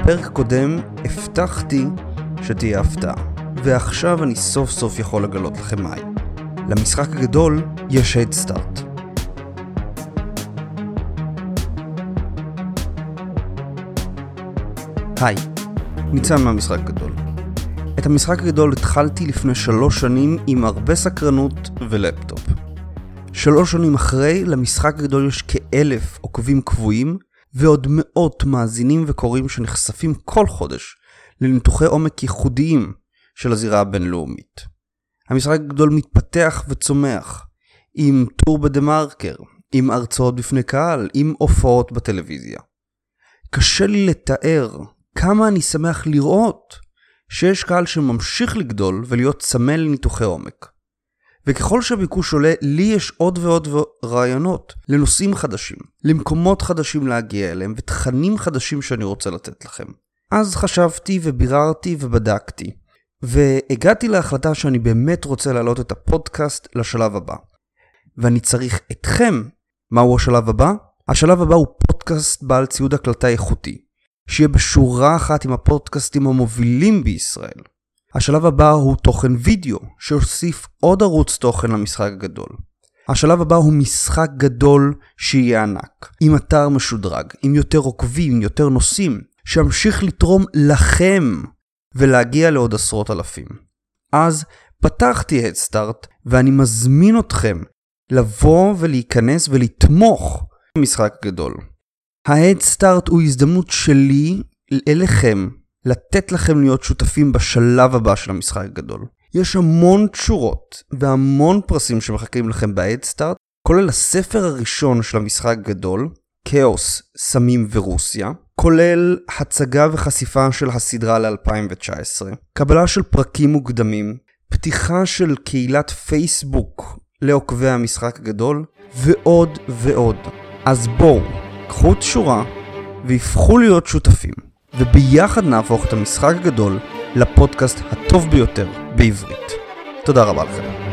בפרק קודם הבטחתי שתהיה הפתעה, ועכשיו אני סוף סוף יכול לגלות לכם מהי. למשחק הגדול יש Head Start. היי, ניצן מהמשחק הגדול. את המשחק הגדול התחלתי לפני 3 שנים עם הרבה סקרנות ולפטופ. 3 שנים אחרי, למשחק הגדול יש כ1,000 עוקבים קבועים, ועוד מאות מאזינים וקוראים שנחשפים כל חודש לניתוחי עומק ייחודיים של הזירה הבינלאומית. המשחק הגדול מתפתח וצומח, עם טור בדמרקר, עם הרצאות בפני קהל, עם הופעות בטלוויזיה. קשה לי לתאר כמה אני שמח לראות שיש קהל שממשיך לגדול ולהיות צמא לניתוחי עומק. וככל שהביקוש עולה, לי יש עוד ועוד רעיונות לנושאים חדשים, למקומות חדשים להגיע אליהם ותכנים חדשים שאני רוצה לתת לכם. אז חשבתי וביררתי ובדקתי, והגעתי להחלטה שאני באמת רוצה להעלות את הפודקאסט לשלב הבא. ואני צריך אתכם. מהו השלב הבא? השלב הבא הוא פודקאסט בעל ציוד הקלטה איכותי, שיהיה בשורה אחת עם הפודקאסטים המובילים בישראל. השלב הבא הוא תוכן וידאו, שהוסיף עוד ערוץ תוכן למשחק הגדול. השלב הבא הוא משחק גדול שיהיה ענק, עם אתר משודרג, עם יותר עוקבים, יותר נושאים, שימשיך לתרום לכם ולהגיע לעוד עשרות אלפים. אז פתחתי Head Start, ואני מזמין אתכם לבוא ולהיכנס ולתמוך במשחק גדול. ה-Head Start הוא הזדמנות שלי אליכם, לתת לכם להיות שותפים בשלב הבא של המשחק הגדול. יש המון תשורות והמון פרסים שמחכים לכם ב-Head Start, כולל הספר הראשון של המשחק הגדול, כאוס, סמים ורוסיה, כולל הצגה וחשיפה של הסדרה ל-2019, קבלה של פרקים מוקדמים, פתיחה של קהילת פייסבוק לעוקבי המשחק הגדול, ועוד ועוד. אז בואו, קחו תשורה והפכו להיות שותפים. וביחד נהפוך את המשחק הגדול לפודקאסט הטוב ביותר בעברית. תודה רבה לכם.